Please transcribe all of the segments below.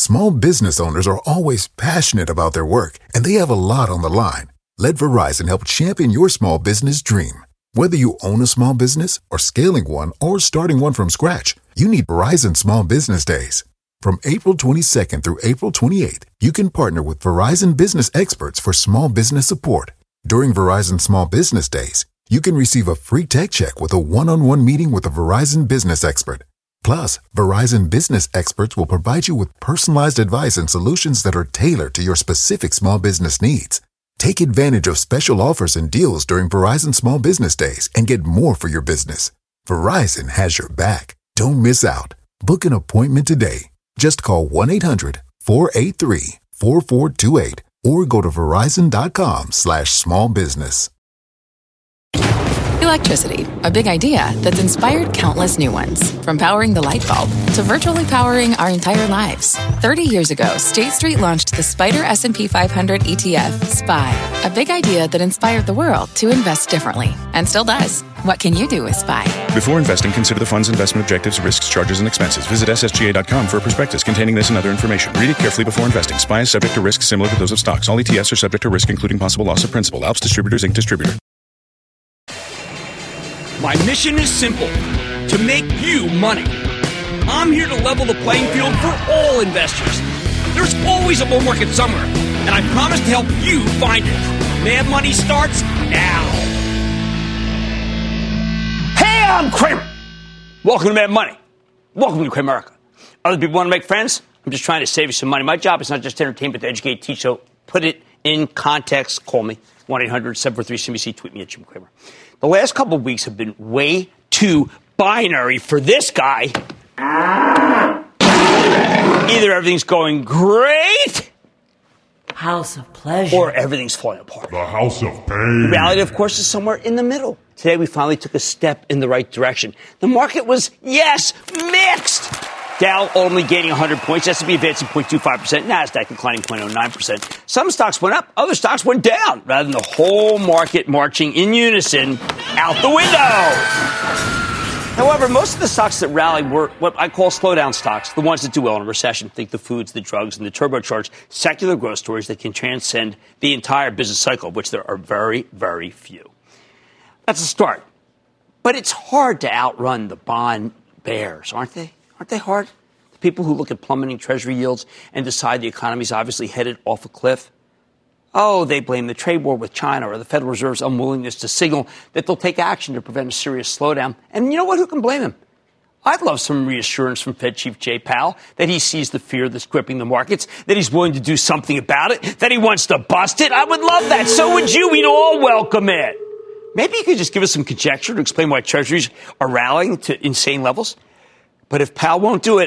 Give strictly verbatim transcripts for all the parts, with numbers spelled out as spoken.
Small business owners are always passionate about their work, and they have a lot on the line. Let Verizon help champion your small business dream. Whether you own a small business or scaling one or starting one from scratch, you need Verizon Small Business Days. From April twenty-second through April twenty-eighth, you can partner with Verizon business experts for small business support. During Verizon Small Business Days, you can receive a free tech check with a one-on-one meeting with a Verizon business expert. Plus, Verizon business experts will provide you with personalized advice and solutions that are tailored to your specific small business needs. Take advantage of special offers and deals during Verizon Small Business Days and get more for your business. Verizon has your back. Don't miss out. Book an appointment today. Just call one eight hundred four eight three four four two eight or go to verizon.com slash small business. Electricity, a big idea that's inspired countless new ones. From powering the light bulb to virtually powering our entire lives. thirty years ago, State Street launched the Spider S and P five hundred E T F, S P Y, a big idea that inspired the world to invest differently, and still does. What can you do with S P Y? Before investing, consider the fund's investment objectives, risks, charges, and expenses. Visit S S G A dot com for a prospectus containing this and other information. Read it carefully before investing. S P Y is subject to risks similar to those of stocks. All E T Fs are subject to risk, including possible loss of principal. Alps Distributors, Incorporated. Distributor. My mission is simple, to make you money. I'm here to level the playing field for all investors. There's always a bull market somewhere, and I promise to help you find it. Mad Money starts now. Hey, I'm Kramer. Welcome to Mad Money. Welcome to Cramerica. Other people want to make friends? I'm just trying to save you some money. My job is not just to entertain, but to educate, teach. So put it in context. Call me, one eight hundred seven four three C B C. Tweet me at Jim Cramer. The last couple of weeks have been way too binary for this guy. Either everything's going great, House of Pleasure, or everything's falling apart. The House of Pain. The reality, of course, is somewhere in the middle. Today, we finally took a step in the right direction. The market was, yes, mixed. Dow only gaining one hundred points, S and P advancing zero point two five percent, NASDAQ declining zero point zero nine percent. Some stocks went up, other stocks went down, rather than the whole market marching in unison out the window. However, most of the stocks that rallied were what I call slowdown stocks, the ones that do well in a recession. Think the foods, the drugs, and the turbocharged secular growth stories that can transcend the entire business cycle, of which there are very, very few. That's a start. But it's hard to outrun the bond bears, aren't they? Aren't they hard? The people who look at plummeting Treasury yields and decide the economy's obviously headed off a cliff. Oh, they blame the trade war with China or the Federal Reserve's unwillingness to signal that they'll take action to prevent a serious slowdown. And you know what? Who can blame them? I'd love some reassurance from Fed Chief Jay Powell that he sees the fear that's gripping the markets, that he's willing to do something about it, that he wants to bust it. I would love that. So would you. We'd all welcome it. Maybe you could just give us some conjecture to explain why Treasuries are rallying to insane levels. But if Powell won't do it,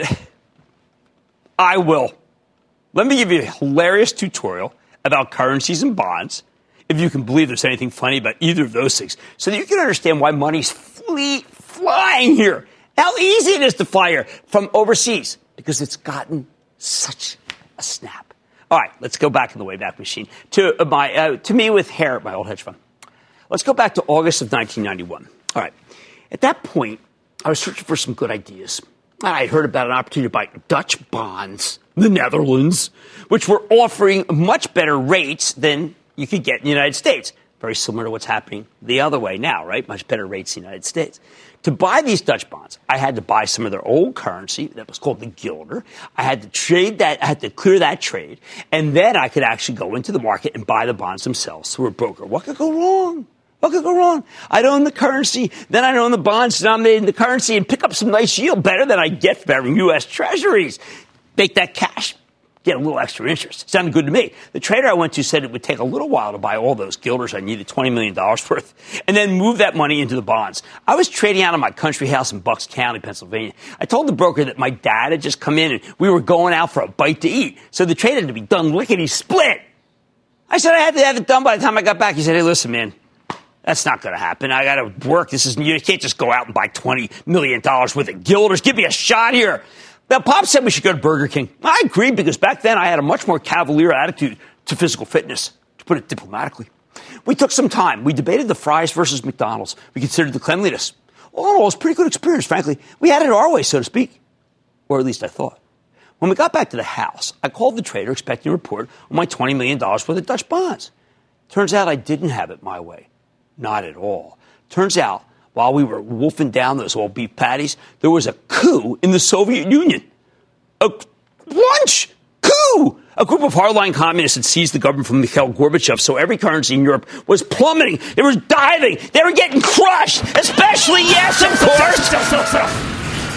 I will. Let me give you a hilarious tutorial about currencies and bonds, if you can believe there's anything funny about either of those things, so that you can understand why money's flee, flying here. How easy it is to fly here from overseas, because it's gotten such a snap. All right, let's go back in the Wayback Machine to my uh, to me with hair at my old hedge fund. Let's go back to August of nineteen ninety-one. All right, at that point, I was searching for some good ideas. I heard about an opportunity to buy Dutch bonds, the Netherlands, which were offering much better rates than you could get in the United States. Very similar to what's happening the other way now, right? Much better rates in the United States. To buy these Dutch bonds, I had to buy some of their old currency that was called the guilder. I had to trade that, I had to clear that trade, and then I could actually go into the market and buy the bonds themselves through a broker. What could go wrong? What could go wrong? I'd own the currency, then I'd own the bonds denominated in the currency and pick up some nice yield, better than I get from U S Treasuries. Make that cash, get a little extra interest. Sounded good to me. The trader I went to said it would take a little while to buy all those guilders. I needed twenty million dollars worth, and then move that money into the bonds. I was trading out of my country house in Bucks County, Pennsylvania. I told the broker that my dad had just come in and we were going out for a bite to eat. So the trade had to be done lickety-split. I said I had to have it done by the time I got back. He said, hey, listen, man. That's not going to happen. I got to work. This is you can't just go out and buy twenty million dollars worth of guilders. Give me a shot here. Now, Pop said we should go to Burger King. I agreed because back then I had a much more cavalier attitude to physical fitness, to put it diplomatically. We took some time. We debated the fries versus McDonald's. We considered the cleanliness. All in all, it was a pretty good experience, frankly. We had it our way, so to speak. Or at least I thought. When we got back to the house, I called the trader expecting a report on my twenty million dollars worth of Dutch bonds. Turns out I didn't have it my way. Not at all. Turns out, while we were wolfing down those old beef patties, there was a coup in the Soviet Union. A lunch coup! A group of hardline communists had seized the government from Mikhail Gorbachev, so every currency in Europe was plummeting. It was diving. They were getting crushed, especially, yes, of course,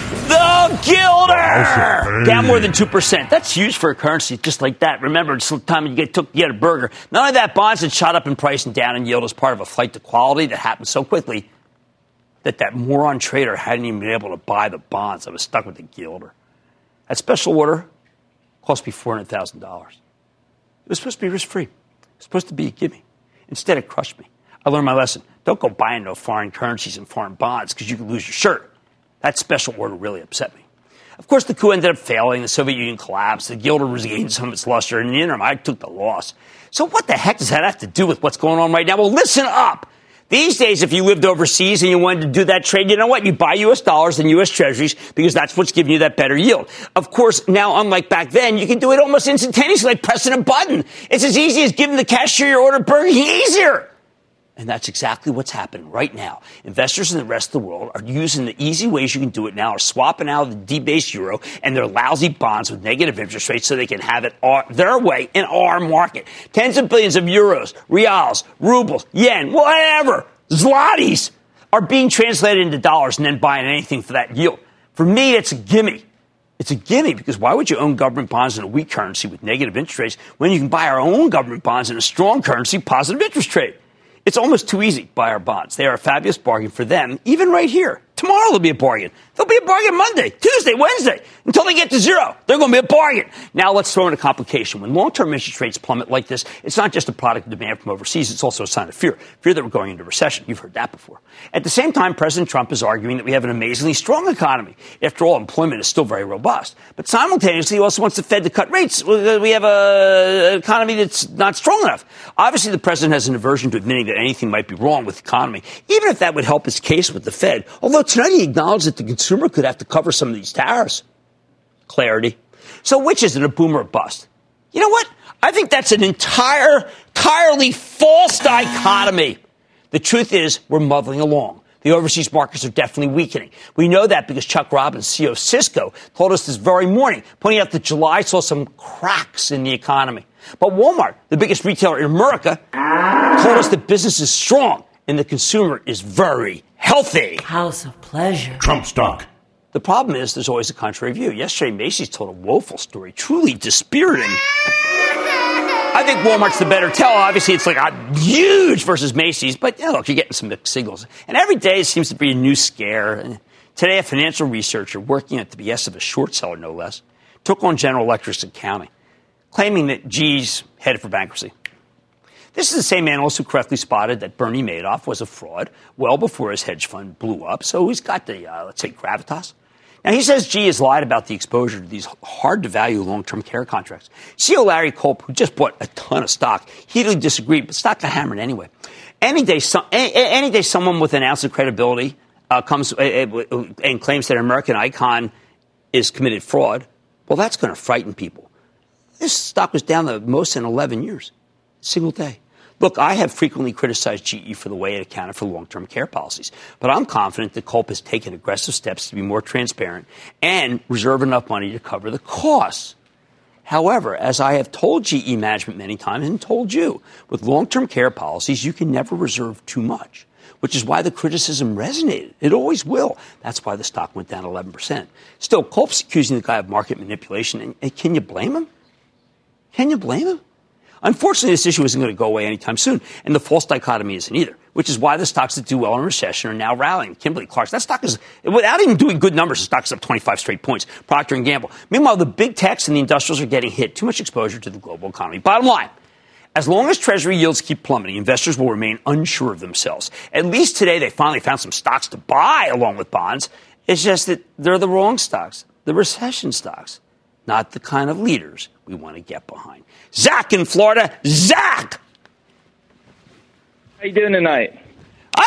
the guilder! Down more than two percent. That's huge for a currency just like that. Remember, it's the time you get, took, you get a burger. None of that bonds had shot up in price and down in yield as part of a flight to quality that happened so quickly that that moron trader hadn't even been able to buy the bonds. I was stuck with the guilder. That special order cost me four hundred thousand dollars. It was supposed to be risk-free. It was supposed to be a gimme. Instead, it crushed me. I learned my lesson. Don't go buying no foreign currencies and foreign bonds because you can lose your shirt. That special order really upset me. Of course, the coup ended up failing. The Soviet Union collapsed. The guilder regained some of its luster. In the interim, I took the loss. So what the heck does that have to do with what's going on right now? Well, listen up. These days, if you lived overseas and you wanted to do that trade, you know what? You buy U S dollars and U S treasuries because that's what's giving you that better yield. Of course, now, unlike back then, you can do it almost instantaneously, like pressing a button. It's as easy as giving the cashier your order Burger King easier. And that's exactly what's happening right now. Investors in the rest of the world are using the easy ways you can do it now, are swapping out the debased euro and their lousy bonds with negative interest rates so they can have it our, their way in our market. Tens of billions of euros, reals, rubles, yen, whatever, zlotys are being translated into dollars and then buying anything for that yield. For me, it's a gimme. It's a gimme because why would you own government bonds in a weak currency with negative interest rates when you can buy our own government bonds in a strong currency, positive interest rate? It's almost too easy to buy our bonds. They are a fabulous bargain for them, even right here. Tomorrow there'll be a bargain. There'll be a bargain Monday, Tuesday, Wednesday. Until they get to zero, they're going to be a bargain. Now let's throw in a complication. When long-term interest rates plummet like this, it's not just a product of demand from overseas. It's also a sign of fear. Fear that we're going into recession. You've heard that before. At the same time, President Trump is arguing that we have an amazingly strong economy. After all, employment is still very robust. But simultaneously, he also wants the Fed to cut rates. We have a, an economy that's not strong enough. Obviously, the president has an aversion to admitting that anything might be wrong with the economy, even if that would help his case with the Fed. Although tonight he acknowledged that the consumer could have to cover some of these tariffs. Clarity. So which is it, a boom or a bust? You know what? I think that's an entire, entirely false dichotomy. The truth is we're muddling along. The overseas markets are definitely weakening. We know that because Chuck Robbins, C E O of Cisco, told us this very morning, pointing out that July saw some cracks in the economy. But Walmart, the biggest retailer in America, told us that business is strong and the consumer is very healthy. House of pleasure. Trump stock. The problem is there's always a contrary view. Yesterday, Macy's told a woeful story, truly dispiriting. I think Walmart's the better tell. Obviously, it's like a huge versus Macy's, but you know, look, you're getting some mixed signals. And every day seems to be a new scare. And today, a financial researcher working at the behest of a short seller, no less, took on General Electric's accounting, claiming that G E's headed for bankruptcy. This is the same analyst who correctly spotted that Bernie Madoff was a fraud well before his hedge fund blew up. So he's got the, uh, let's say, gravitas. Now, he says G has lied about the exposure to these hard-to-value long-term care contracts. C E O Larry Culp, who just bought a ton of stock, heatedly disagreed, but stock got hammered anyway. Any day, some, any, any day someone with an ounce of credibility uh, comes uh, and claims that an American icon is committed fraud, well, that's going to frighten people. This stock was down the most in eleven years, single day. Look, I have frequently criticized G E for the way it accounted for long-term care policies, but I'm confident that Culp has taken aggressive steps to be more transparent and reserve enough money to cover the costs. However, as I have told G E management many times and told you, with long-term care policies, you can never reserve too much, which is why the criticism resonated. It always will. That's why the stock went down eleven percent. Still, Culp's accusing the guy of market manipulation, and can you blame him? Can you blame him? Unfortunately, this issue isn't going to go away anytime soon, and the false dichotomy isn't either, which is why the stocks that do well in a recession are now rallying. Kimberly-Clark, that stock is, without even doing good numbers, the stock is up twenty-five straight points. Procter and Gamble. Meanwhile, the big techs and the industrials are getting hit. Too much exposure to the global economy. Bottom line, as long as Treasury yields keep plummeting, investors will remain unsure of themselves. At least today, they finally found some stocks to buy along with bonds. It's just that they're the wrong stocks, the recession stocks, not the kind of leaders we want to get behind. Zach in Florida. Zach! How you doing tonight? I'm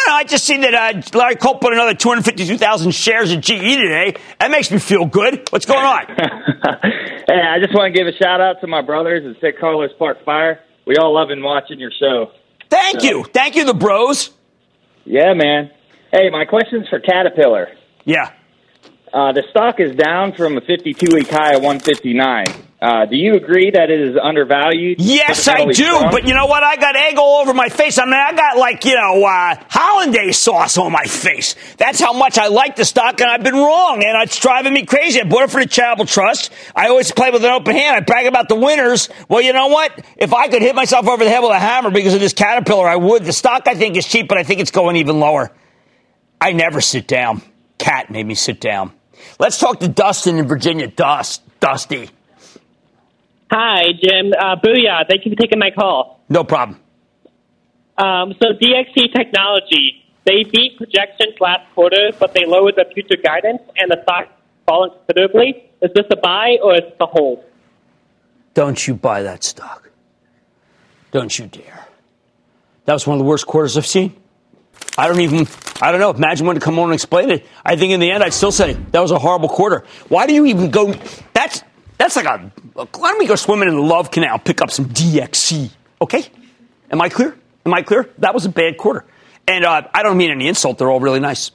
don't know. I just seen that uh, Larry Culp put another two hundred fifty-two thousand shares of G E today. That makes me feel good. What's going on? Hey, I just want to give a shout-out to my brothers at Saint Carlos Park Fire. We all love and watching your show. Thank so. you. Thank you, the bros. Yeah, man. Hey, my question's for Caterpillar. Yeah. Uh, the stock is down from a fifty-two week high of one fifty-nine. Uh, do you agree that it is undervalued? Yes, I do. Strong? But you know what? I got egg all over my face. I mean, I got like, you know, uh, hollandaise sauce on my face. That's how much I like the stock, and I've been wrong, and it's driving me crazy. I bought it for the Charitable Trust. I always play with an open hand. I brag about the winners. Well, you know what? If I could hit myself over the head with a hammer because of this Caterpillar, I would. The stock, I think, is cheap, but I think it's going even lower. I never sit down. Cat made me sit down. Let's talk to Dustin in Virginia. Dust, Dusty. Hi, Jim. Uh, booyah. Thank you for taking my call. No problem. Um, so D X C Technology, they beat projections last quarter, but they lowered the future guidance, and the stock fallen considerably. Is this a buy or is this a hold? Don't you buy that stock. Don't you dare. That was one of the worst quarters I've seen. I don't even, I don't know. Imagine when to come on and explain it. I think in the end, I'd still say that was a horrible quarter. Why do you even go, that's, that's like a, why don't we go swimming in the Love Canal, pick up some D X C, okay? Am I clear? Am I clear? That was a bad quarter. And uh, I don't mean any insult. They're all really nice.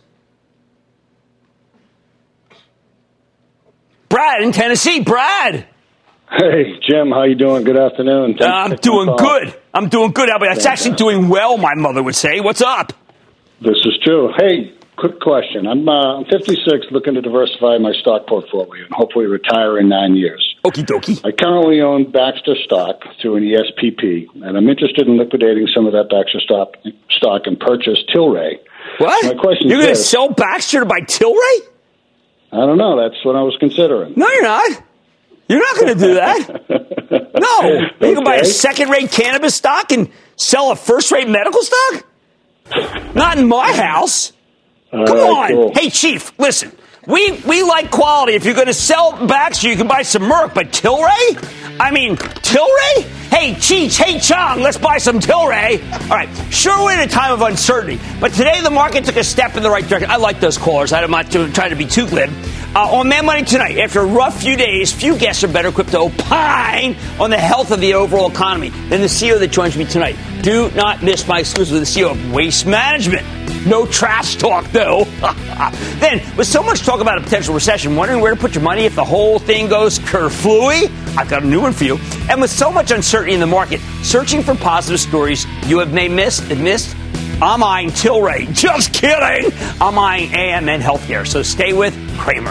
Brad in Tennessee. Brad. Hey, Jim. How you doing? Good afternoon. Uh, I'm doing good. I'm doing good. How about It's actually doing well, my mother would say. What's up? This is true. Hey, quick question. I'm, uh, I'm fifty-six, looking to diversify my stock portfolio and hopefully retire in nine years. Okie dokie. I currently own Baxter stock through an E S P P, and I'm interested in liquidating some of that Baxter stock, stock and purchase Tilray. What? My question You're going to is, sell Baxter to buy Tilray? I don't know. That's what I was considering. No, you're not. You're not going to do that. No. You okay. can buy a second-rate cannabis stock and sell a first-rate medical stock? Not in my house. All Come right, on. Cool. Hey, Chief, listen. We we like quality. If you're going to sell Baxter, you can buy some Merck. But Tilray? I mean, Tilray? Hey, Cheech, hey, Chong, let's buy some Tilray. All right, sure, we're in a time of uncertainty. But today the market took a step in the right direction. I like those callers. I'm not trying to be too glib. Uh, on Mad Money tonight, after a rough few days, few guests are better equipped to opine on the health of the overall economy than the C E O that joins me tonight. Do not miss my exclusive with the C E O of Waste Management. No trash talk, though. Then, with so much talk about a potential recession, wondering where to put your money if the whole thing goes kerflooey? I've got a new one for you. And with so much uncertainty in the market, searching for positive stories you have may missed, missed, I'm eyeing Tilray. Just kidding. I'm eyeing A M N Healthcare. So stay with Cramer.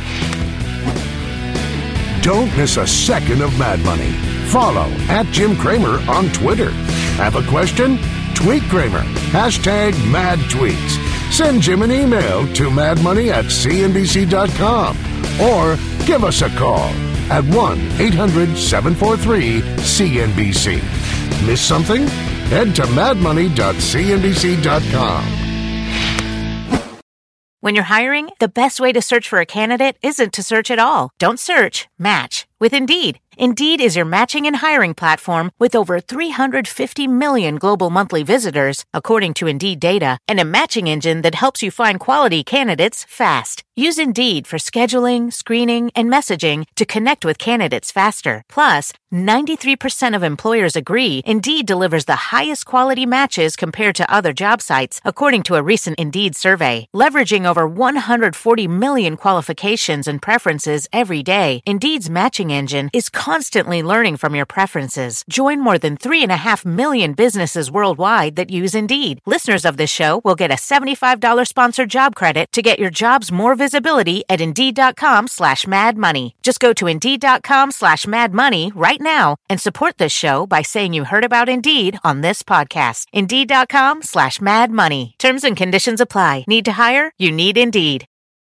Don't miss a second of Mad Money. Follow at Jim Cramer on Twitter. Have a question? Tweet Cramer. Hashtag Mad Tweets. Send Jim an email to madmoney at c n b c dot com or give us a call at one eight hundred seven four three C N B C. Miss something? Head to mad money dot c n b c dot com. When you're hiring, the best way to search for a candidate isn't to search at all. Don't search, match with Indeed. Indeed is your matching and hiring platform with over three hundred fifty million global monthly visitors, according to Indeed data, and a matching engine that helps you find quality candidates fast. Use Indeed for scheduling, screening, and messaging to connect with candidates faster. Plus, ninety-three percent of employers agree Indeed delivers the highest quality matches compared to other job sites, according to a recent Indeed survey. Leveraging over one hundred forty million qualifications and preferences every day, Indeed's matching engine is constantly learning from your preferences. Join more than three and a half million businesses worldwide that use Indeed. Listeners of this show will get a seventy-five dollars sponsored job credit to get your jobs more visibility at Indeed.com slash Mad Money. Just go to Indeed.com slash Mad Money right now and support this show by saying you heard about Indeed on this podcast. Indeed.com slash Mad Money. Terms and conditions apply. Need to hire? You need Indeed.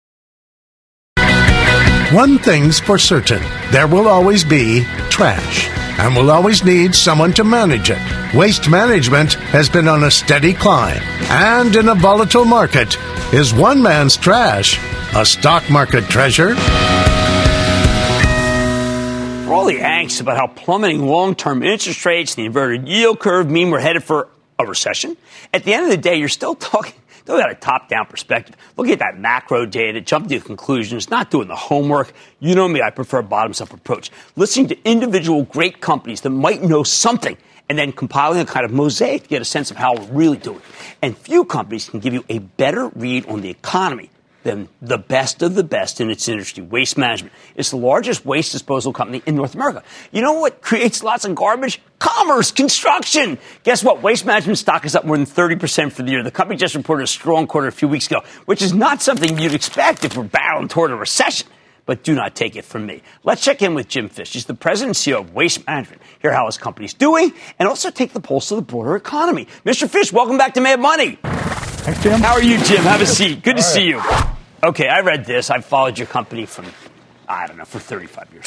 One thing's for certain, there will always be trash, and we'll always need someone to manage it. Waste management has been on a steady climb, and in a volatile market, is one man's trash a stock market treasure? For all the angst about how plummeting long-term interest rates and the inverted yield curve mean we're headed for a recession. At the end of the day, you're still talking Talk about a top-down perspective. Look at that macro data, jump to conclusions, not doing the homework. You know me, I prefer a bottoms-up approach. Listening to individual great companies that might know something and then compiling a kind of mosaic to get a sense of how we're really doing. And few companies can give you a better read on the economy than the best of the best in its industry. Waste Management. It's the largest waste disposal company in North America. You know what creates lots of garbage? Commerce, construction. Guess what? Waste Management stock is up more than thirty percent for the year. The company just reported a strong quarter a few weeks ago, which is not something you'd expect if we're battling toward a recession. But do not take it from me. Let's check in with Jim Fish. He's the president and C E O of Waste Management. Hear how his company's doing and also take the pulse of the broader economy. Mister Fish, welcome back to Mad Money. Thanks, Jim. How are you, Jim? Have a seat. Good to All see right. you. Okay, I read this. I've followed your company from, I don't know, for thirty-five years.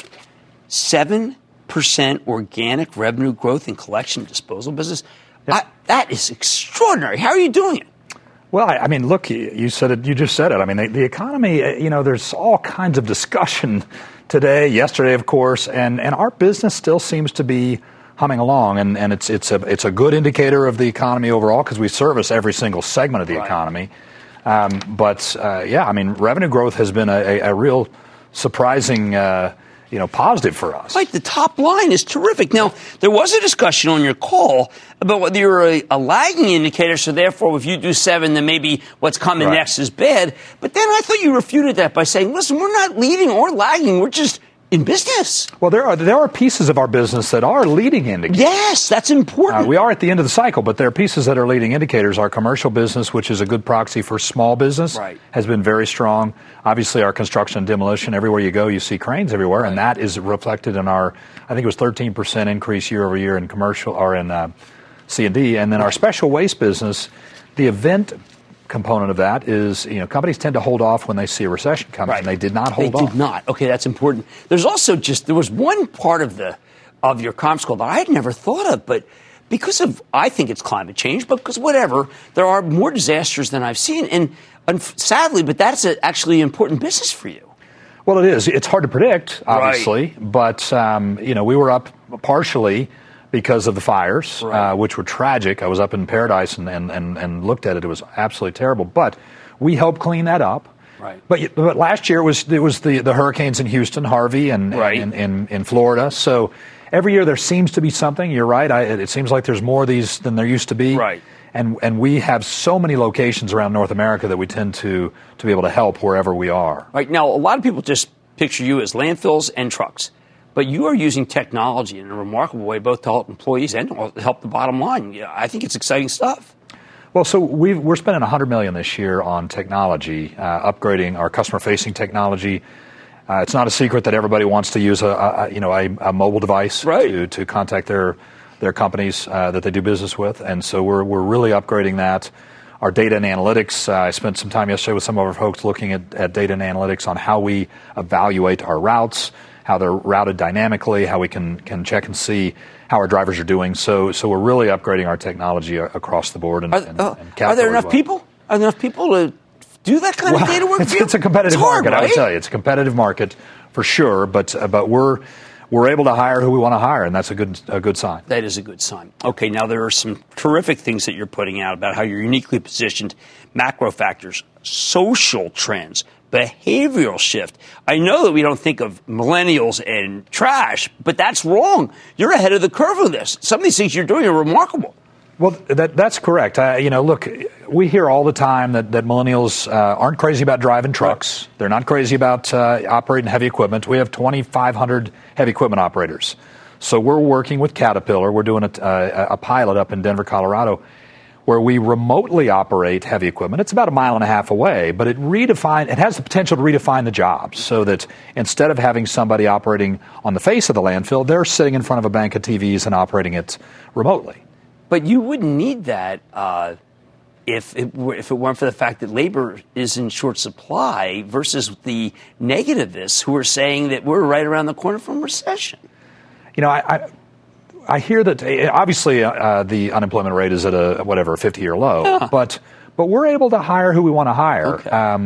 seven percent organic revenue growth in collection and disposal business. Yep. I, that is extraordinary. How are you doing it? Well, I, I mean, look, you, you said it. You just said it. I mean, the, the economy, you know, there's all kinds of discussion today, yesterday, of course, and, and our business still seems to be humming along, and, and it's it's a it's a good indicator of the economy overall because we service every single segment of the Right. economy. Um, but, uh, yeah, I mean, revenue growth has been a, a, a real surprising, uh, you know, positive for us. Right, the top line is terrific. Now, there was a discussion on your call about whether you're a, a lagging indicator, so therefore if you do seven, then maybe what's coming Right. next is bad. But then I thought you refuted that by saying, listen, we're not leading or lagging. We're just in business. Well, there are there are pieces of our business that are leading indicators. Yes, that's important. Uh, we are at the end of the cycle, but there are pieces that are leading indicators. Our commercial business, which is a good proxy for small business, Right. has been very strong. Obviously, our construction and demolition, everywhere you go, you see cranes everywhere, and that is reflected in our, I think it was thirteen percent increase year over year in commercial or in uh, C and D. And then our special waste business, the event component of that is, you know, companies tend to hold off when they see a recession coming, Right. and they did not hold They off. did not. Okay, that's important. There's also just, there was one part of the of your conference call that I had never thought of, but because of, I think it's climate change, but because whatever, there are more disasters than I've seen, and, and sadly, but that's a, actually important business for you. Well, it is. It's hard to predict, obviously, right. but, um, you know, we were up partially because of the fires, Right. uh, which were tragic. I was up in Paradise and, and, and, and looked at it. It was absolutely terrible. But we helped clean that up. Right. But but last year it was it was the, the hurricanes in Houston, Harvey, and Right. in, in, in Florida. So every year there seems to be something. You're right. I, it seems like there's more of these than there used to be. Right. And and we have so many locations around North America that we tend to to be able to help wherever we are. Right. Now, a lot of people just picture you as landfills and trucks. But you are using technology in a remarkable way, both to help employees and to help the bottom line. Yeah, I think it's exciting stuff. Well, so we've, we're spending one hundred million dollars this year on technology, uh, upgrading our customer-facing technology. Uh, it's not a secret that everybody wants to use a, a you know a, a mobile device Right. to, to contact their their companies uh, that they do business with, and so we're we're really upgrading that. Our data and analytics. Uh, I spent some time yesterday with some of our folks looking at, at data and analytics on how we evaluate our routes, how they're routed dynamically, how we can, can check and see how our drivers are doing. So so we're really upgrading our technology a- across the board. And, Are, and, uh, and are there category enough well. people? Are there enough people to do that kind Well, of data work it's, for you? it's a competitive It's hard, market, I right? would tell you. It's a competitive market for sure, but uh, but we're we're able to hire who we want to hire, and that's a good a good sign. That is a good sign. Okay, now there are some terrific things that you're putting out about how you're uniquely positioned, macro factors, social trends, behavioral shift. I know that we don't think of millennials and trash, but that's wrong. You're ahead of the curve on this. Some of these things you're doing are remarkable. Well, that, that's correct. Uh, you know, look, we hear all the time that, that millennials uh, aren't crazy about driving trucks. Right. They're not crazy about uh, operating heavy equipment. We have twenty-five hundred heavy equipment operators. So we're working with Caterpillar. We're doing a, a, a pilot up in Denver, Colorado, where we remotely operate heavy equipment. It's about a mile and a half away, but it redefine, it has the potential to redefine the job so that instead of having somebody operating on the face of the landfill, they're sitting in front of a bank of T Vs and operating it remotely. But you wouldn't need that uh, if it were, if it weren't for the fact that labor is in short supply versus the negativists who are saying that we're right around the corner from recession. You know, I, I, I hear that obviously uh, the unemployment rate is at a whatever a fifty-year low, Yeah. but but we're able to hire who we want to hire. Okay. Um,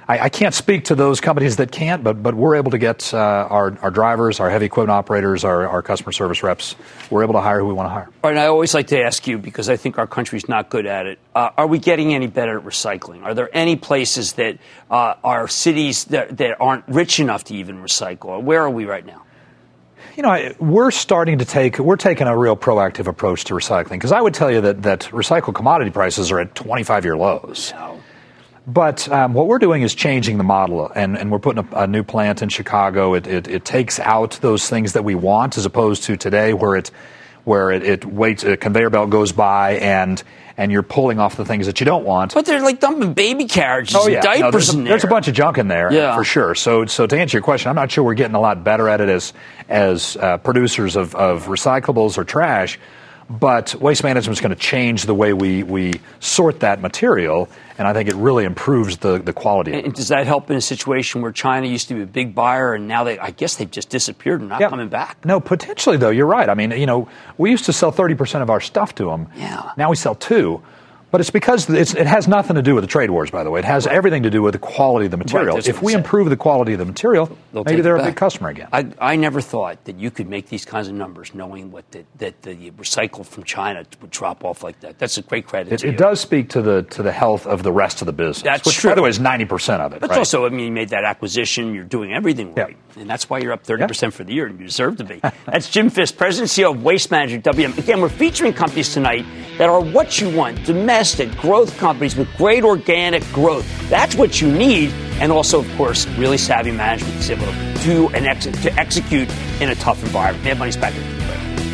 I, I can't speak to those companies that can't, but but we're able to get uh, our, our drivers, our heavy equipment operators, our, our customer service reps, we're able to hire who we want to hire. All right, and I always like to ask you, because I think our country's not good at it, uh, are we getting any better at recycling? Are there any places that uh, are cities that, that aren't rich enough to even recycle? Where are we right now? You know, we're starting to take, we're taking a real proactive approach to recycling, because I would tell you that, that recycled commodity prices are at twenty-five year lows. No. But um, what we're doing is changing the model, and, and we're putting a, a new plant in Chicago. It, it, it takes out those things that we want, as opposed to today where it where it, it waits, a conveyor belt goes by and and you're pulling off the things that you don't want. But they're like dumping baby carriages oh, yeah. and diapers no, there's, a, in there. there's a bunch of junk in there, yeah. for sure. So so to answer your question, I'm not sure we're getting a lot better at it as as uh, producers of, of recyclables or trash. But Waste Management is going to change the way we, we sort that material, and I think it really improves the, the quality of it. And does that help in a situation where China used to be a big buyer, and now they, I guess they've just disappeared and not yeah. coming back? No, potentially, though. You're right. I mean, you know, we used to sell thirty percent of our stuff to them. Yeah. Now we sell two. But it's because it's, it has nothing to do with the trade wars, by the way. It has right. everything to do with the quality of the material. Right, if we improve the quality of the material, They'll maybe they're a big customer again. I, I never thought that you could make these kinds of numbers knowing what the, that the recycle from China would drop off like that. That's a great credit it, to it you. does speak to the to the health of the rest of the business, that's which, true. by the way, is ninety percent of it. But right? also, I mean, you made that acquisition. You're doing everything right. Yeah. And that's why you're up thirty percent yeah. for the year, and you deserve to be. That's Jim Fisk, President and C E O of Waste Management W M. Again, we're featuring companies tonight that are what you want, domestic growth companies with great organic growth. That's what you need. And also, of course, really savvy management is able to do and ex- to execute in a tough environment. Mad Money's back in the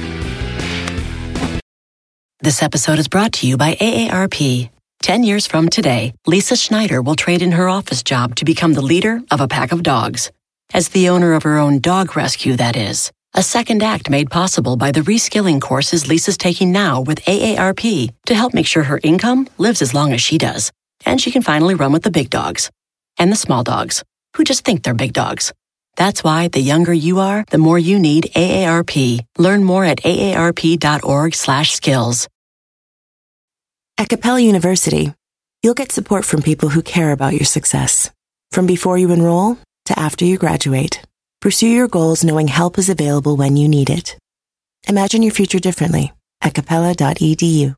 This episode is brought to you by A A R P. Ten years from today, Lisa Schneider will trade in her office job to become the leader of a pack of dogs. As the owner of her own dog rescue, that is. A second act made possible by the reskilling courses Lisa's taking now with A A R P to help make sure her income lives as long as she does. And she can finally run with the big dogs. And the small dogs, who just think they're big dogs. That's why the younger you are, the more you need A A R P. Learn more at aarp.org slash skills. At Capella University, you'll get support from people who care about your success. From before you enroll to after you graduate. Pursue your goals knowing help is available when you need it. Imagine your future differently at capella dot e d u.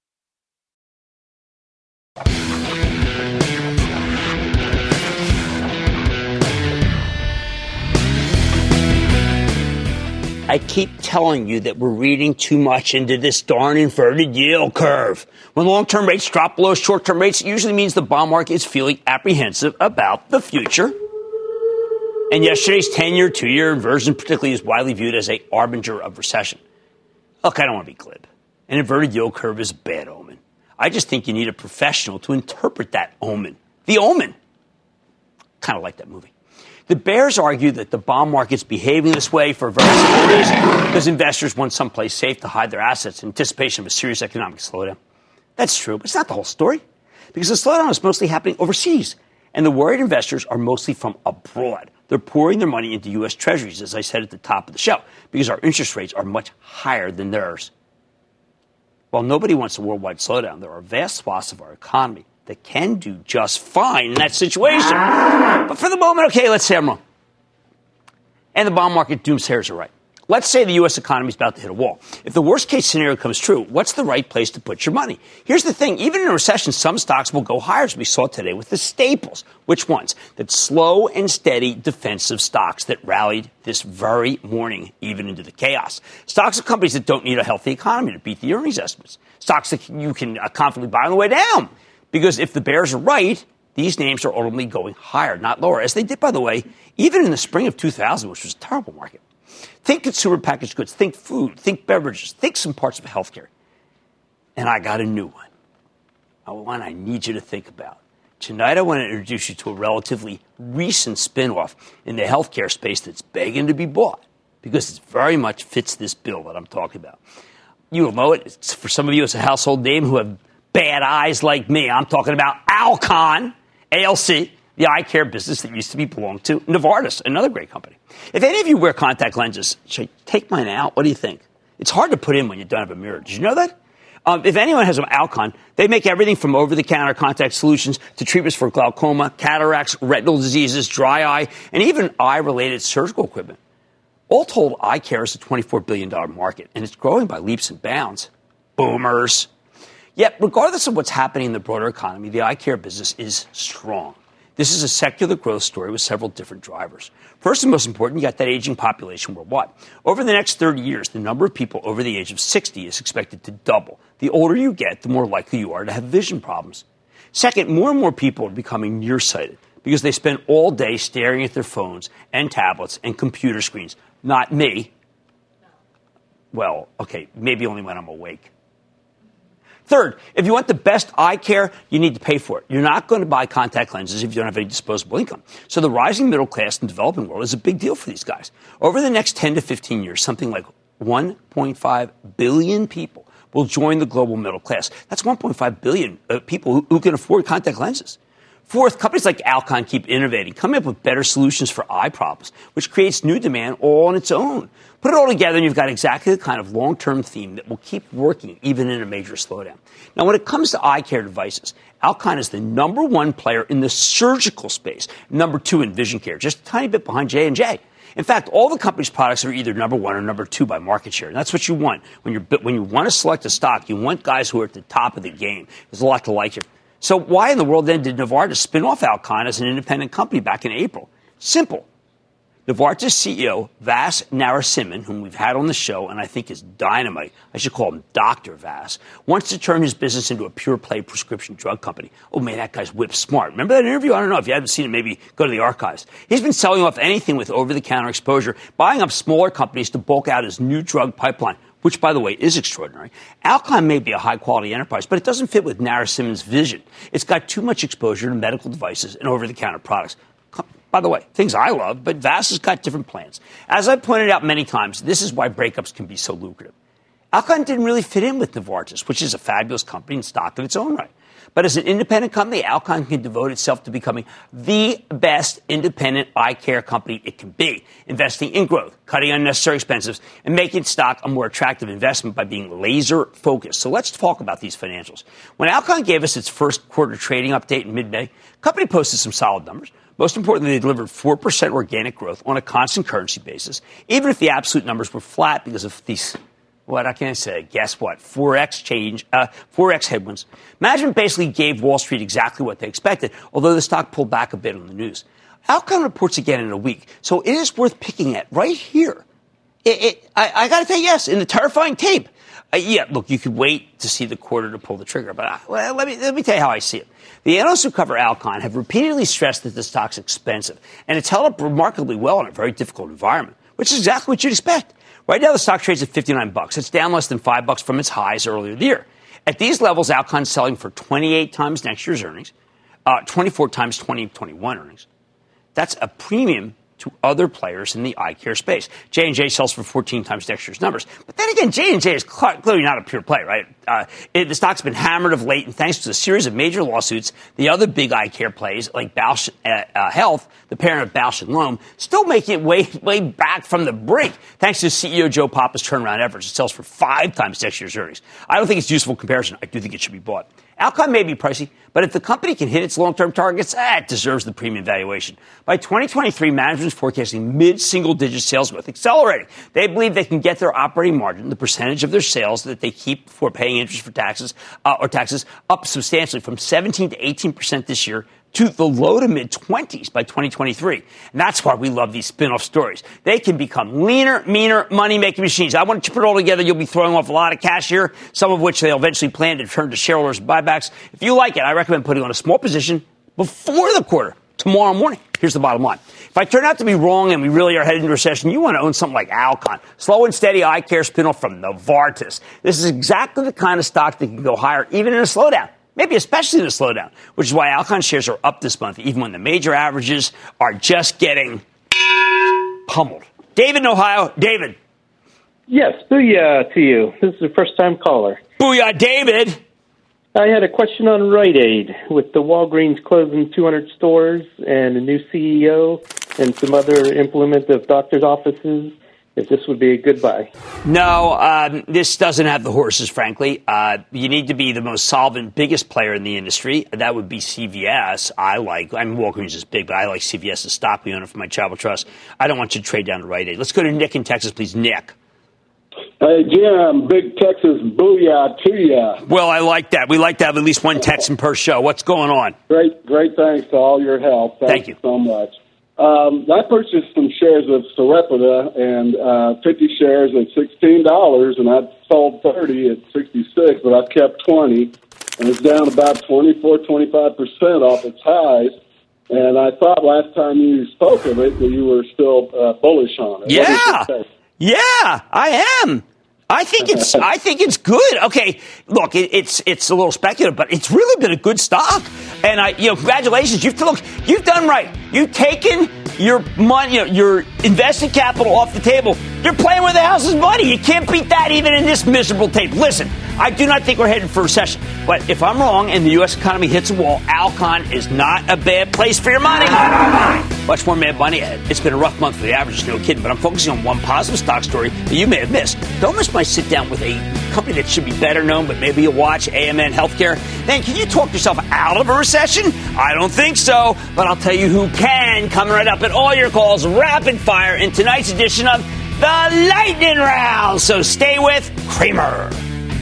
I keep telling you that we're reading too much into this darn inverted yield curve. When long-term rates drop below short-term rates, it usually means the bond market is feeling apprehensive about the future. And yesterday's ten-year, two-year inversion particularly is widely viewed as a harbinger of recession. Look, I don't want to be glib. An inverted yield curve is a bad omen. I just think you need a professional to interpret that omen. The omen. Kind of like that movie. The bears argue that the bond market's behaving this way for a very simple reason, because investors want someplace safe to hide their assets in anticipation of a serious economic slowdown. That's true, but it's not the whole story, because the slowdown is mostly happening overseas, and the worried investors are mostly from abroad. They're pouring their money into U S Treasuries, as I said at the top of the show, because our interest rates are much higher than theirs. While nobody wants a worldwide slowdown, there are vast swaths of our economy that can do just fine in that situation. But for the moment, okay, let's say I'm wrong. And the bond market doomsayers are right. Let's say the U S economy is about to hit a wall. If the worst-case scenario comes true, what's the right place to put your money? Here's the thing. Even in a recession, some stocks will go higher, as we saw today with the staples. Which ones? That slow and steady defensive stocks that rallied this very morning, even into the chaos. Stocks of companies that don't need a healthy economy to beat the earnings estimates. Stocks that you can confidently buy on the way down. Because if the bears are right, these names are ultimately going higher, not lower, as they did, by the way, even in the spring of two thousand, which was a terrible market. Think consumer packaged goods, think food, think beverages, think some parts of healthcare. And I got a new one, a one I need you to think about. Tonight, I want to introduce you to a relatively recent spinoff in the healthcare space that's begging to be bought, because it very much fits this bill that I'm talking about. You'll know it. It's, for some of you, it's a household name who have bad eyes like me. I'm talking about Alcon, A L C, the eye care business that used to be belonged to Novartis, another great company. If any of you wear contact lenses, should I take mine out? What do you think? It's hard to put in when you don't have a mirror. Did you know that? Um, if anyone has an Alcon, they make everything from over-the-counter contact solutions to treatments for glaucoma, cataracts, retinal diseases, dry eye, and even eye-related surgical equipment. All told, eye care is a twenty-four billion dollars market, and it's growing by leaps and bounds. Boomers. Yet, regardless of what's happening in the broader economy, the eye care business is strong. This is a secular growth story with several different drivers. First and most important, you got that aging population worldwide. Over the next thirty years, the number of people over the age of sixty is expected to double. The older you get, the more likely you are to have vision problems. Second, more and more people are becoming nearsighted because they spend all day staring at their phones and tablets and computer screens. Not me. Well, okay, maybe only when I'm awake. Third, if you want the best eye care, you need to pay for it. You're not going to buy contact lenses if you don't have any disposable income. So the rising middle class in the developing world is a big deal for these guys. Over the next ten to fifteen years, something like one point five billion people will join the global middle class. That's one point five billion uh, people who, who can afford contact lenses. Fourth, companies like Alcon keep innovating, coming up with better solutions for eye problems, which creates new demand all on its own. Put it all together, and you've got exactly the kind of long-term theme that will keep working even in a major slowdown. Now, when it comes to eye care devices, Alcon is the number one player in the surgical space, number two in vision care, just a tiny bit behind J and J. In fact, all the company's products are either number one or number two by market share. And that's what you want. When, you're, when you want to select a stock, you want guys who are at the top of the game. There's a lot to like here. So why in the world then did Novartis spin off Alcon as an independent company back in April? Simple. Novartis C E O Vas Narasimhan, whom we've had on the show and I think is dynamite, I should call him Doctor Vas, wants to turn his business into a pure-play prescription drug company. Oh, man, that guy's whip smart. Remember that interview? I don't know. If you haven't seen it, maybe go to the archives. He's been selling off anything with over-the-counter exposure, buying up smaller companies to bulk out his new drug pipeline, which, by the way, is extraordinary. Alcon may be a high-quality enterprise, but it doesn't fit with Narasimhan's vision. It's got too much exposure to medical devices and over-the-counter products. By the way, things I love, but Vas has got different plans. As I've pointed out many times, this is why breakups can be so lucrative. Alcon didn't really fit in with Novartis, which is a fabulous company and stock in its own right. But as an independent company, Alcon can devote itself to becoming the best independent eye care company it can be, investing in growth, cutting unnecessary expenses, and making stock a more attractive investment by being laser-focused. So let's talk about these financials. When Alcon gave us its first quarter trading update in mid-May, the company posted some solid numbers. Most importantly, they delivered four percent organic growth on a constant currency basis, even if the absolute numbers were flat because of these, what I can say, guess what, Forex change, uh, Forex headwinds. Management basically gave Wall Street exactly what they expected, although the stock pulled back a bit on the news. Alcon reports again in a week, so it is worth picking at right here. It, it, I, I got to tell you, yes, in the terrifying tape. Uh, yeah, look, you could wait to see the quarter to pull the trigger, but I, well, let me let me tell you how I see it. The analysts who cover Alcon have repeatedly stressed that the stock's expensive, and it's held up remarkably well in a very difficult environment, which is exactly what you'd expect. Right now, the stock trades at fifty-nine bucks. It's down less than five bucks from its highs earlier this year. At these levels, Alcon's selling for twenty-eight times next year's earnings, uh, twenty-four times twenty twenty-one earnings. That's a premium to other players in the eye care space. J and J sells for fourteen times next year's numbers. But then again, J and J is clearly not a pure play, right? Uh, it, the stock's been hammered of late, and thanks to a series of major lawsuits, the other big eye care plays, like Bausch uh, uh, Health, the parent of Bausch and Lomb, still making it way, way back from the brink, thanks to C E O Joe Papa's turnaround efforts. It sells for five times next year's earnings. I don't think it's a useful comparison. I do think it should be bought. Alcon may be pricey, but if the company can hit its long-term targets, eh, it deserves the premium valuation. By twenty twenty-three, management is forecasting mid-single-digit sales growth, accelerating. They believe they can get their operating margin, the percentage of their sales that they keep before paying interest for taxes uh, or taxes, up substantially from seventeen to eighteen percent this year to the low to mid-twenties by twenty twenty-three. And that's why we love these spin-off stories. They can become leaner, meaner, money-making machines. I want to put it all together. You'll be throwing off a lot of cash here, some of which they'll eventually plan to turn to shareholders and buybacks. If you like it, I recommend putting on a small position before the quarter, tomorrow morning. Here's the bottom line. If I turn out to be wrong and we really are headed into recession, you want to own something like Alcon, slow and steady eye care spin-off from Novartis. This is exactly the kind of stock that can go higher even in a slowdown. Maybe especially in a slowdown, which is why Alcon shares are up this month, even when the major averages are just getting pummeled. David in Ohio. David. Yes, booyah to you. This is a first-time caller. Booyah, David. I had a question on Rite Aid. With the Walgreens closing two hundred stores and a new C E O and some other implement of doctors' offices, if this would be a good buy. No, um, this doesn't have the horses, frankly. Uh, you need to be the most solvent, biggest player in the industry. That would be C V S. I like, I mean, Walgreens is big, but I like C V S as stock. We own it for my travel trust. I don't want you to trade down to Rite Aid. Let's go to Nick in Texas, please. Nick. Hey, Jim, big Texas booyah to ya. Well, I like that. We like to have at least one Texan per show. What's going on? Great, great thanks to all your help. Thank, Thank you so much. Um, I purchased some shares of Sarepta and uh, fifty shares at sixteen dollars, and I sold thirty at sixty-six, but I've kept twenty, and it's down about twenty-four, twenty-five percent off its highs. And I thought last time you spoke of it that you were still uh, bullish on it. Yeah, yeah, I am. I think it's I think it's good. Okay, look, it, it's it's a little speculative, but it's really been a good stock. And I, you know, congratulations. You've look, you've done right. You've taken your money, you know, your invested capital off the table. You're playing with the house's money. You can't beat that even in this miserable tape. Listen, I do not think we're headed for a recession. But if I'm wrong and the U S economy hits a wall, Alcon is not a bad place for your money. Much more mad money ahead. It's been a rough month for the averages, no kidding. But I'm focusing on one positive stock story that you may have missed. Don't miss my sit down with a company that should be better known, but maybe you'll watch, A M N Healthcare. Then can you talk yourself out of a recession? I don't think so. But I'll tell you who can. Coming right up at all your calls, rapid fire in tonight's edition of the Lightning Round. So stay with Cramer.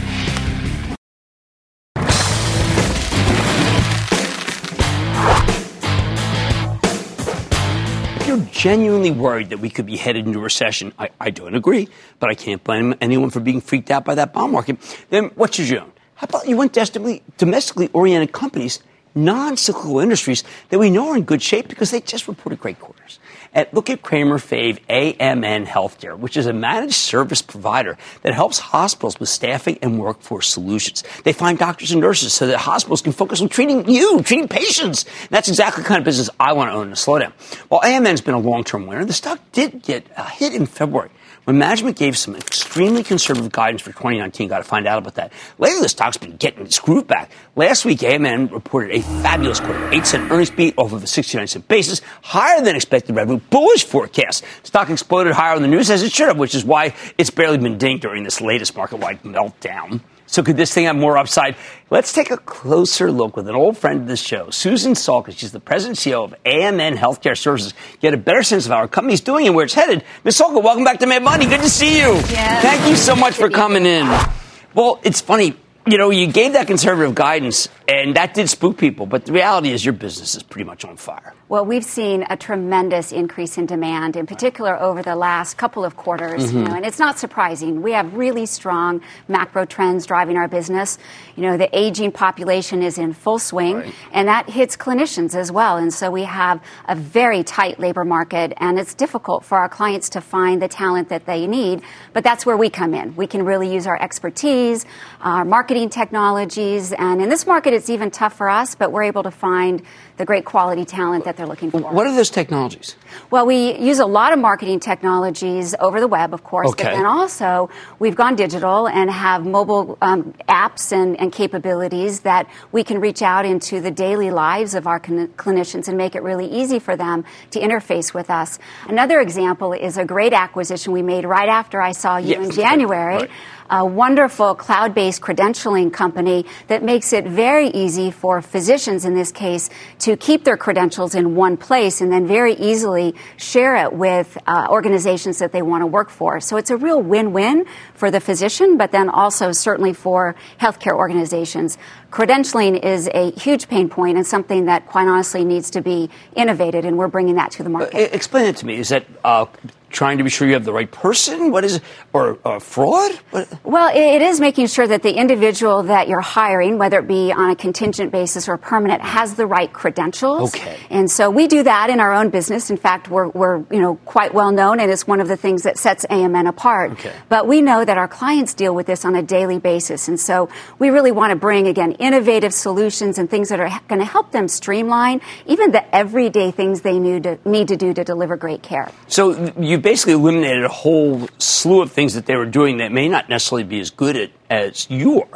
If you're genuinely worried that we could be headed into a recession, I, I don't agree, but I can't blame anyone for being freaked out by that bond market. Then what should you own? How about you want domestically, domestically oriented companies, non-cyclical industries that we know are in good shape because they just reported great quarters? And look at Cramer Fave A M N Healthcare, which is a managed service provider that helps hospitals with staffing and workforce solutions. They find doctors and nurses so that hospitals can focus on treating you, treating patients. And that's exactly the kind of business I want to own in a slowdown. While A M N's been a long-term winner, the stock did get a hit in February when management gave some extremely conservative guidance for twenty nineteen. Got to find out about that. Lately, the stock's been getting its groove back. Last week, A M N reported a fabulous quarter, eight cent earnings beat off of a sixty-nine cent basis, higher than expected revenue, bullish forecast. Stock exploded higher on the news as it should have, which is why it's barely been dinged during this latest market-wide meltdown. So could this thing have more upside? Let's take a closer look with an old friend of the show, Susan Salkis. She's the president and C E O of A M N Healthcare Services. Get a better sense of how our company's doing and where it's headed. Miz Salkis, welcome back to Mad Money. Good to see you. Yeah. Thank you so much for coming in. Well, it's funny. You know, you gave that conservative guidance, and that did spook people. But the reality is your business is pretty much on fire. Well, we've seen a tremendous increase in demand, in particular over the last couple of quarters. Mm-hmm. You know, and it's not surprising. We have really strong macro trends driving our business. You know, the aging population is in full swing, right. And that hits clinicians as well. And so we have a very tight labor market, and it's difficult for our clients to find the talent that they need. But that's where we come in. We can really use our expertise, our marketing technologies, and in this market it's even tough for us, but we're able to find the great quality talent that they're looking for. What are those technologies? Well, we use a lot of marketing technologies over the web, of course, okay. But then also we've gone digital and have mobile um, apps and, and capabilities that we can reach out into the daily lives of our con- clinicians and make it really easy for them to interface with us. Another example is a great acquisition we made right after I saw you yes. in January. Right. A wonderful cloud-based credentialing company that makes it very easy for physicians, in this case, to keep their credentials in one place and then very easily share it with uh, organizations that they want to work for. So it's a real win-win for the physician, but then also certainly for healthcare organizations. Credentialing is a huge pain point and something that, quite honestly, needs to be innovated, and we're bringing that to the market. Uh, explain it to me. Is that uh, trying to be sure you have the right person? What is it? Or uh, fraud? What? Well, it is making sure that the individual that you're hiring, whether it be on a contingent basis or permanent, has the right credentials. Okay. And so we do that in our own business. In fact, we're, we're you know, quite well known, and it's one of the things that sets A M N apart. Okay. But we know that our clients deal with this on a daily basis. And so we really want to bring, again, innovative solutions and things that are going to help them streamline even the everyday things they need to, need to do to deliver great care. So you basically eliminated a whole slew of things that they were doing that may not necessarily be as good at, as you are.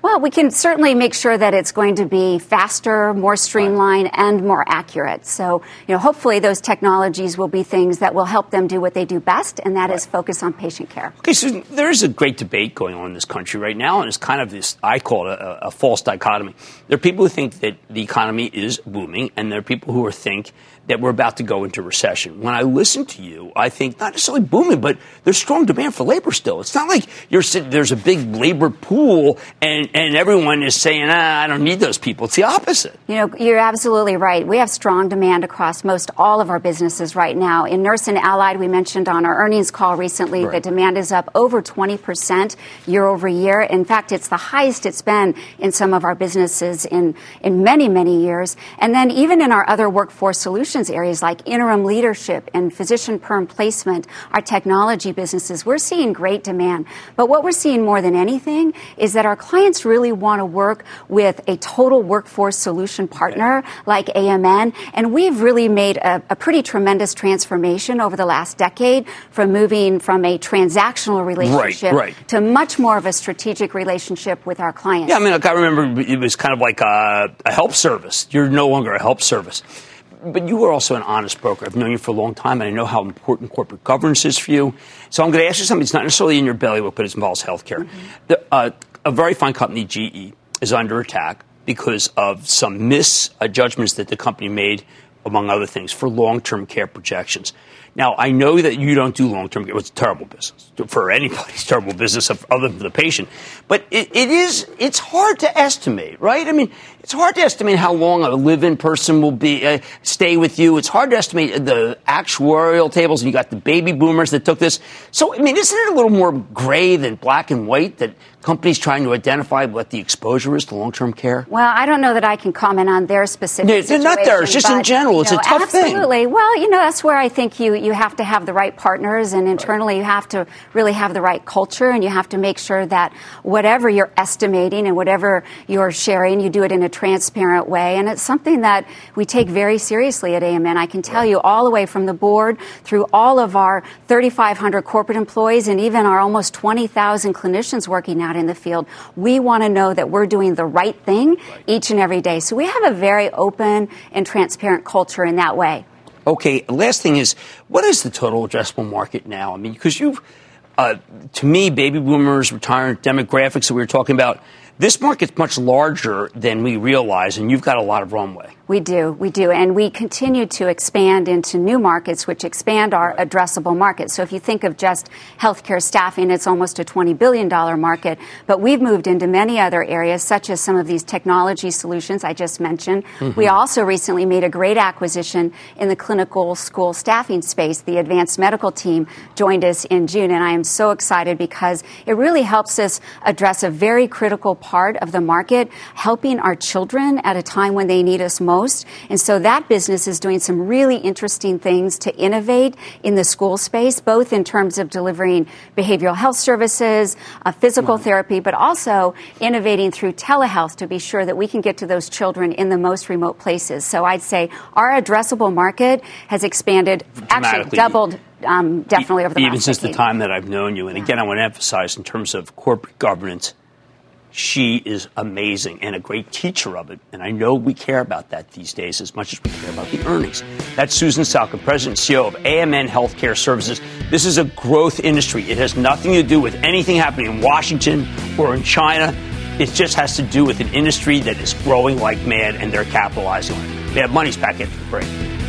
Well, we can certainly make sure that it's going to be faster, more streamlined, and more accurate. So, you know, hopefully those technologies will be things that will help them do what they do best, and that right. is focus on patient care. Okay, so there is a great debate going on in this country right now, and it's kind of this, I call it a, a false dichotomy. There are people who think that the economy is booming, and there are people who are think that we're about to go into recession. When I listen to you, I think not necessarily booming, but there's strong demand for labor still. It's not like you're sitting, there's a big labor pool and, and everyone is saying, ah, I don't need those people. It's the opposite. You know, you're absolutely right. We have strong demand across most all of our businesses right now. In Nurse and Allied, we mentioned on our earnings call recently, right. the demand is up over twenty percent year over year. In fact, it's the highest it's been in some of our businesses in, in many, many years. And then even in our other workforce solutions areas like interim leadership and physician perm placement, our technology businesses, we're seeing great demand. But what we're seeing more than anything is that our clients really want to work with a total workforce solution partner like A M N. And we've really made a, a pretty tremendous transformation over the last decade from moving from a transactional relationship right, right. to much more of a strategic relationship with our clients. Yeah, I mean, I remember it was kind of like a, a help service. You're no longer a help service. But you were also an honest broker. I've known you for a long time, and I know how important corporate governance is for you. So I'm going to ask you something that's not necessarily in your bailiwick, but it involves healthcare. Mm-hmm. The, uh, a very fine company, G E, is under attack because of some misjudgments that the company made, among other things, for long-term care projections. Now, I know that you don't do long-term care. It's a terrible business for anybody. It's a terrible business of, other than the patient. But it, it is, it's hard to estimate, right? I mean, it's hard to estimate how long a live-in person will be, uh, stay with you. It's hard to estimate the actuarial tables. You got the baby boomers that took this. So, I mean, isn't it a little more gray than black and white that companies trying to identify what the exposure is to long-term care? Well, I don't know that I can comment on their specific no, they're not there. It's just but, in general. It's you know, a tough absolutely. thing. Absolutely. Well, you know, that's where I think you, you have to have the right partners, and internally you have to really have the right culture, and you have to make sure that whatever you're estimating and whatever you're sharing, you do it in a transparent way. And it's something that we take very seriously at A M N. I can tell you all the way from the board through all of our thirty-five hundred corporate employees and even our almost twenty thousand clinicians working out in the field. We want to know that we're doing the right thing each and every day. So we have a very open and transparent culture in that way. Okay, last thing is, what is the total addressable market now? I mean, because you've, uh, to me, baby boomers, retirement demographics that we were talking about, this market's much larger than we realize, and you've got a lot of runway. We do. We do. And we continue to expand into new markets, which expand our addressable market. So if you think of just healthcare staffing, it's almost a twenty billion dollars market. But we've moved into many other areas, such as some of these technology solutions I just mentioned. Mm-hmm. We also recently made a great acquisition in the clinical school staffing space. The advanced medical team joined us in June, and I am so excited because it really helps us address a very critical part of the market, helping our children at a time when they need us most. And so that business is doing some really interesting things to innovate in the school space, both in terms of delivering behavioral health services, uh, physical mm-hmm. therapy, but also innovating through telehealth to be sure that we can get to those children in the most remote places. So I'd say our addressable market has expanded, actually doubled. Um, definitely over the Even last since decade. the time that I've known you. And again, I want to emphasize in terms of corporate governance, she is amazing and a great teacher of it. And I know we care about that these days as much as we care about the earnings. That's Susan Salka, President and C E O of A M N Healthcare Services. This is a growth industry. It has nothing to do with anything happening in Washington or in China. It just has to do with an industry that is growing like mad, and they're capitalizing on it. They have money's back after the break.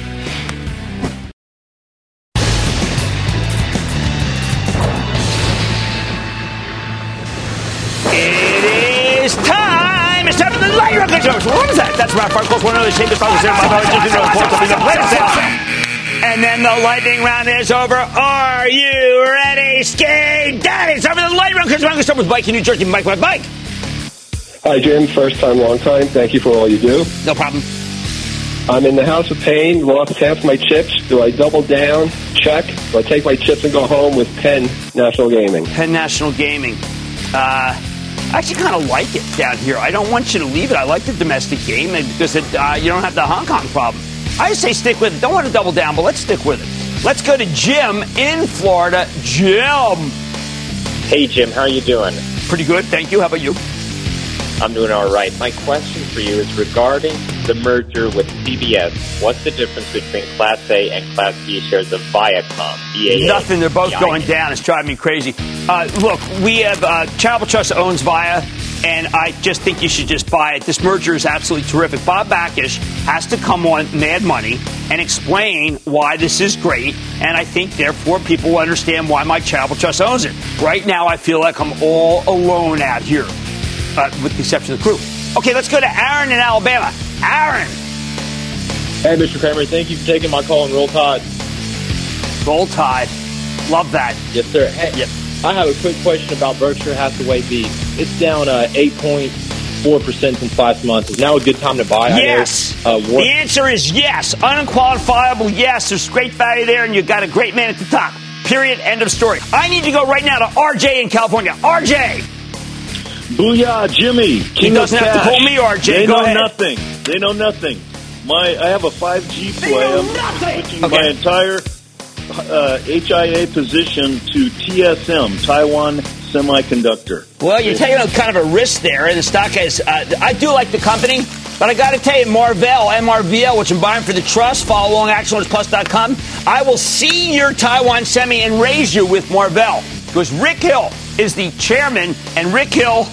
It's time. It's time for the light round. What is that? That's Ralph Farquhar. One of the safest officers in my And then the lightning round is over. Are you ready, Skate Daddy? It's time for the light round. Because we're going to start with Mike in New Jersey. Mike, Mike, Mike. Hi, Jim. First time, long time. Thank you for all you do. No problem. I'm in the house of pain. Lost half my chips. Do I double down? Check. Do I take my chips and go home with Penn National Gaming? Penn National Gaming. Uh... I actually kind of like it down here. I don't want you to leave it. I like the domestic game because it, uh, you don't have the Hong Kong problem. I say stick with it. Don't want to double down, but let's stick with it. Let's go to Jim in Florida. Jim. Hey, Jim. How are you doing? Pretty good. Thank you. How about you? I'm doing all right. My question for you is regarding the merger with C B S. What's the difference between Class A and Class B shares of Viacom? V A A, Nothing. They're both V I A. going down. It's driving me crazy. Uh, look, we have uh, Charitable Trust owns Via, and I just think you should just buy it. This merger is absolutely terrific. Bob Bakish has to come on Mad Money and explain why this is great, and I think, therefore, people will understand why my Charitable Trust owns it. Right now, I feel like I'm all alone out here. Uh, with the exception of the crew. Okay, let's go to Aaron in Alabama. Aaron. Hey, Mister Kramer, thank you for taking my call and Roll Tide. Roll Tide. Love that. Yes, sir. Hey, yep. I have a quick question about Berkshire Hathaway Beef. It's down uh, eight point four percent in five months. Is now a good time to buy? Yes. I know, uh, the answer is yes. Unqualifiable yes. There's great value there, and you've got a great man at the top. Period. End of story. I need to go right now to R J in California. R J. Booyah, Jimmy. King He doesn't of have cash. to call me R J. They Go know ahead. nothing. They know nothing. My, I have a five G play. know I'm nothing. switching Okay. my entire uh, H I A position to T S M, Taiwan Semiconductor. Well, you're taking a kind of a risk there, and the stock is. Uh, I do like the company, but I got to tell you, Marvell, M R V L, which I'm buying for the trust. Follow along, action alerts plus dot com. I will see your Taiwan Semi and raise you with Marvell, because Rick Hill is the chairman, and Rick Hill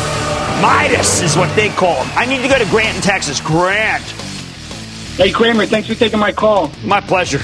Midas is what they call him. I need to go to Grant in Texas. Grant. Hey, Kramer, thanks for taking my call. My pleasure.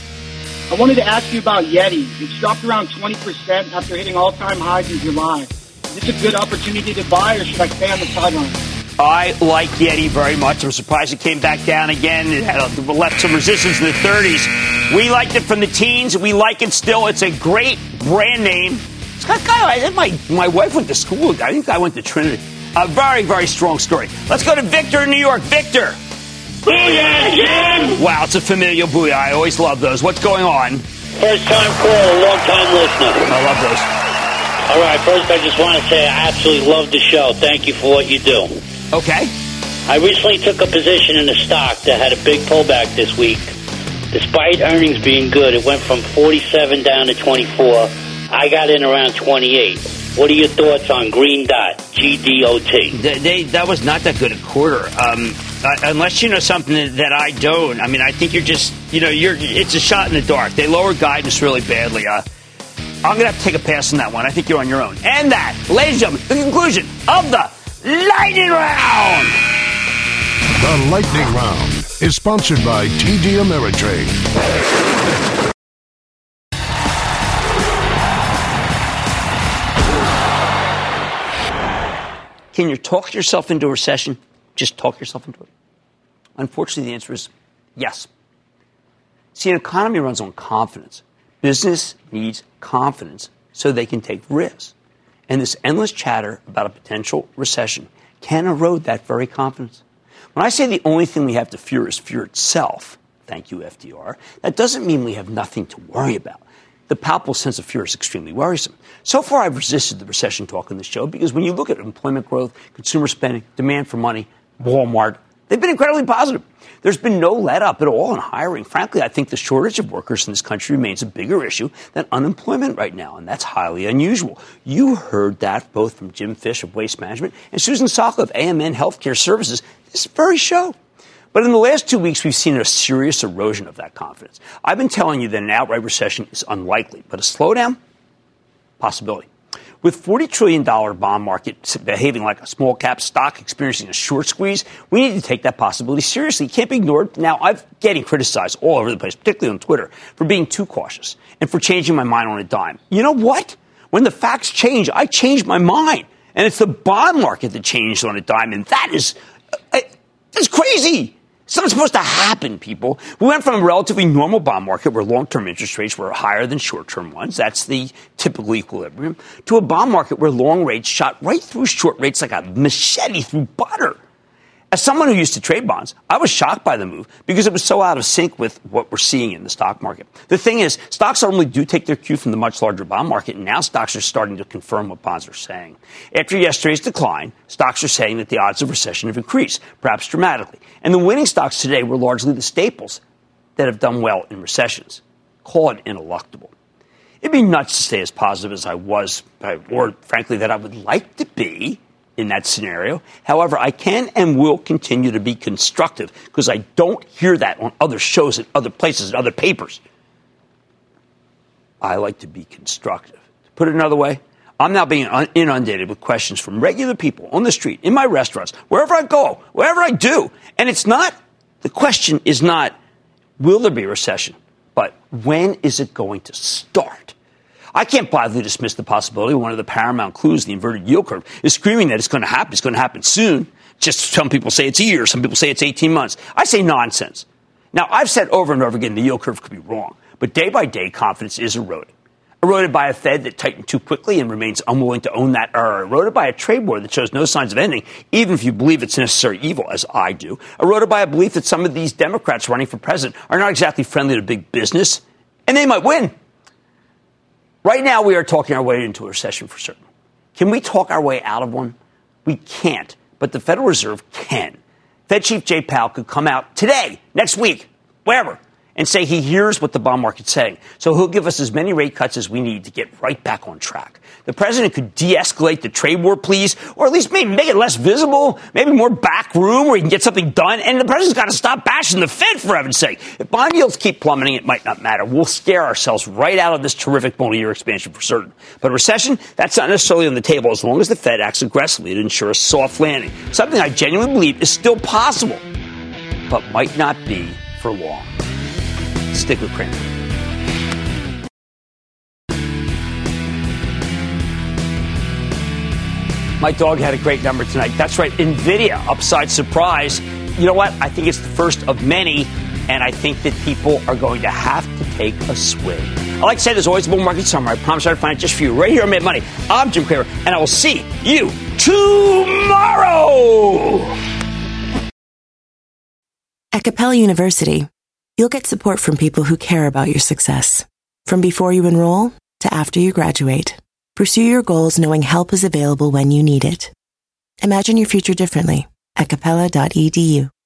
I wanted to ask you about Yeti. It's dropped around twenty percent after hitting all-time highs in July. Is this a good opportunity to buy, or should I stay on the sidelines? I like Yeti very much. I'm surprised it came back down again. It had a, left some resistance in the thirties. We liked it from the teens. We like it still. It's a great brand name. It's got kind of, I think my, my wife went to school. I think I went to Trinity. A very, very strong story. Let's go to Victor in New York. Victor. Booyah, Jim! Wow, it's a familial booyah. I always love those. What's going on? First time caller, long time listener. I love those. All right, first I just want to say I absolutely love the show. Thank you for what you do. Okay. I recently took a position in a stock that had a big pullback this week. Despite earnings being good, it went from forty-seven down to twenty-four. I got in around twenty-eight. What are your thoughts on Green Dot, G D O T? They, they, that was not that good a quarter. Um, uh, unless you know something that, that I don't. I mean, I think you're just, you know, you're. It's a shot in the dark. They lowered guidance really badly. Uh, I'm going to have to take a pass on that one. I think you're on your own. And that, ladies and gentlemen, the conclusion of the Lightning Round. The Lightning Round is sponsored by T D Ameritrade. Can you talk yourself into a recession? Just talk yourself into it. Unfortunately, the answer is yes. See, an economy runs on confidence. Business needs confidence so they can take risks. And this endless chatter about a potential recession can erode that very confidence. When I say the only thing we have to fear is fear itself, thank you, F D R, that doesn't mean we have nothing to worry about. The palpable sense of fear is extremely worrisome. So far, I've resisted the recession talk on the show because when you look at employment growth, consumer spending, demand for money, Walmart, they've been incredibly positive. There's been no let-up at all in hiring. Frankly, I think the shortage of workers in this country remains a bigger issue than unemployment right now, and that's highly unusual. You heard that both from Jim Fish of Waste Management and Susan Salka of A M N Healthcare Services this very show. But in the last two weeks, we've seen a serious erosion of that confidence. I've been telling you that an outright recession is unlikely, but a slowdown, possibility. With forty trillion dollars bond market behaving like a small cap stock experiencing a short squeeze, we need to take that possibility seriously. It can't be ignored. Now, I'm getting criticized all over the place, particularly on Twitter, for being too cautious and for changing my mind on a dime. You know what? When the facts change, I change my mind. And it's the bond market that changed on a dime, and that is uh, that's crazy. Something's supposed to happen, people. We went from a relatively normal bond market where long-term interest rates were higher than short-term ones. That's the typical equilibrium. To a bond market where long rates shot right through short rates like a machete through butter. As someone who used to trade bonds, I was shocked by the move because it was so out of sync with what we're seeing in the stock market. The thing is, stocks normally do take their cue from the much larger bond market, and now stocks are starting to confirm what bonds are saying. After yesterday's decline, stocks are saying that the odds of recession have increased, perhaps dramatically. And the winning stocks today were largely the staples that have done well in recessions. Call it ineluctable. It'd be nuts to stay as positive as I was, or frankly, that I would like to be, in that scenario. However, I can and will continue to be constructive because I don't hear that on other shows and other places and other papers. I like to be constructive. To put it another way, I'm now being inundated with questions from regular people on the street, in my restaurants, wherever I go, wherever I do. And it's not, the question is not, will there be a recession? But when is it going to start? I can't blithely dismiss the possibility one of the paramount clues, the inverted yield curve, is screaming that it's going to happen. It's going to happen soon. Just some people say it's a year. Some people say it's eighteen months. I say nonsense. Now, I've said over and over again the yield curve could be wrong. But day by day, confidence is eroding. Eroded by a Fed that tightened too quickly and remains unwilling to own that error. Eroded by a trade war that shows no signs of ending, even if you believe it's necessary evil, as I do. Eroded by a belief that some of these Democrats running for president are not exactly friendly to big business, and they might win. Right now, we are talking our way into a recession for certain. Can we talk our way out of one? We can't, but the Federal Reserve can. Fed Chief Jay Powell could come out today, next week, wherever, and say he hears what the bond market's saying. So he'll give us as many rate cuts as we need to get right back on track. The president could de-escalate the trade war, please, or at least maybe make it less visible, maybe more back room where he can get something done. And the president's got to stop bashing the Fed, for heaven's sake. If bond yields keep plummeting, it might not matter. We'll scare ourselves right out of this terrific multi-year expansion for certain. But a recession, that's not necessarily on the table as long as the Fed acts aggressively to ensure a soft landing. Something I genuinely believe is still possible, but might not be for long. Stick with Cramer. My dog had a great number tonight. That's right, NVIDIA, upside surprise. You know what? I think it's the first of many, and I think that people are going to have to take a swing. I like to say there's always a bull market somewhere. I promise I'll find it just for you right here on Mad Money. I'm Jim Cramer, and I will see you tomorrow. At Capella University, you'll get support from people who care about your success. From before you enroll to after you graduate, pursue your goals knowing help is available when you need it. Imagine your future differently at capella dot e d u.